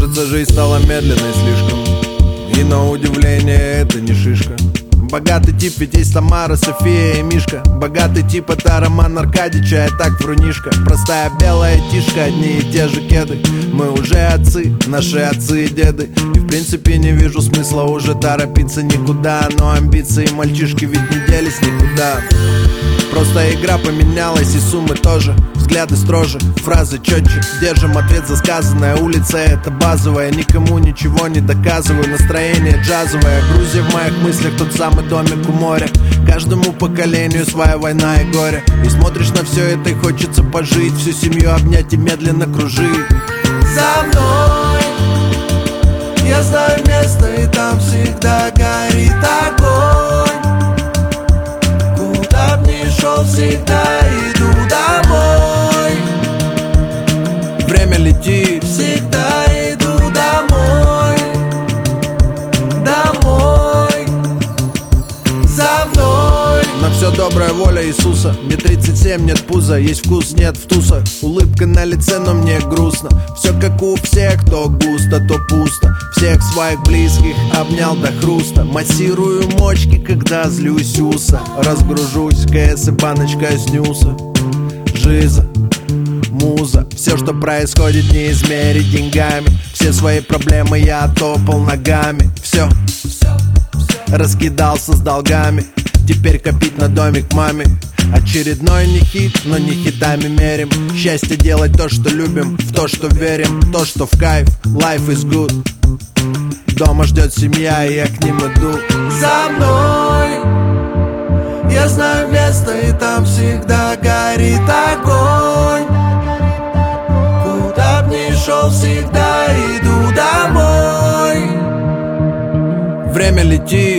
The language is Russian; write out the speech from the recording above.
Кажется, жизнь стала медленной слишком, и на удивление это не шишка. Богатый тип, ведь есть Тамара, София и Мишка. Богатый тип — это Роман Аркадьича, а так врунишка. Простая белая тишка, одни и те же кеды. Мы уже отцы, наши отцы и деды. И в принципе не вижу смысла уже торопиться никуда. Но амбиции мальчишки ведь не делись никуда. Просто игра поменялась и суммы тоже. Взгляды строже, фразы четче. Держим ответ за сказанное. Улица — это базовая, никому ничего не доказываю. Настроение джазовое, Грузия в моих мыслях, тот самый домик у моря. Каждому поколению своя война и горе. И смотришь на все это и хочется пожить, всю семью обнять и медленно кружить. За мной я знаю место, и там всегда горит огонь. Куда б ни шел, всегда иду домой. Время летит, всегда иду домой. Домой. За мной. на все добрая воля Иисуса. Мне 37, нет пуза, есть вкус, нет в тусах. Улыбка на лице, но мне грустно. Все как у всех, то густо, то пусто. Всех своих близких обнял до хруста. Массирую мочки, когда злюсь уса. Разгружусь, КС и баночка снюса. Жиза, муза. Все, что происходит, не измерить деньгами. Все свои проблемы я топал ногами. Все, раскидался с долгами. Теперь копить на домик маме. Очередной не хит, но не хитами мерим. Счастье делать то, что любим, в то, что верим, то, что в кайф. Life is good. Дома ждет семья, и я к ним иду. За мной я знаю место, и там всегда горит огонь. Куда б ни шел, всегда иду домой. Время летит,